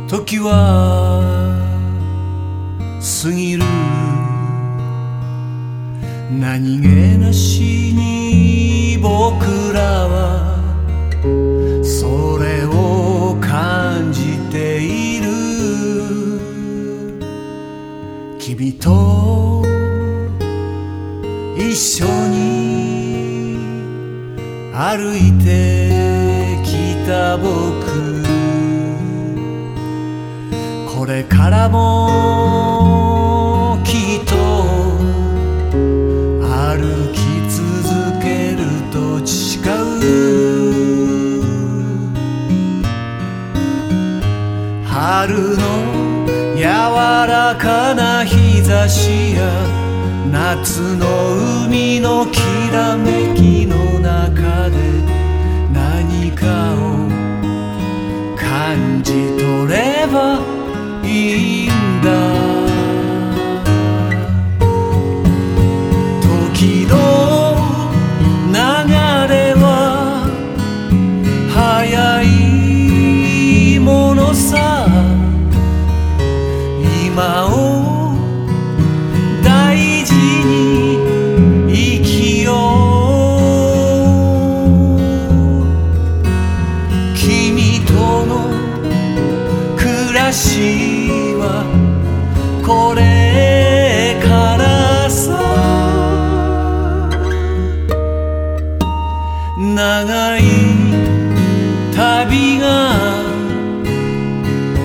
時は過ぎる。何気なしに僕らはそれを感じている。君と一緒に歩いてきた僕、これからもきっと歩き続けると誓う。春の柔らかな日差しや夏の海のきらめきの中で何かを感じ取ればいいんだ。時の流れは速いものさ。今を大事に生きよう。君との暮らしはこれからさ。長い旅が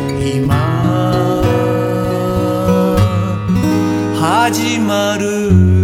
今始まる。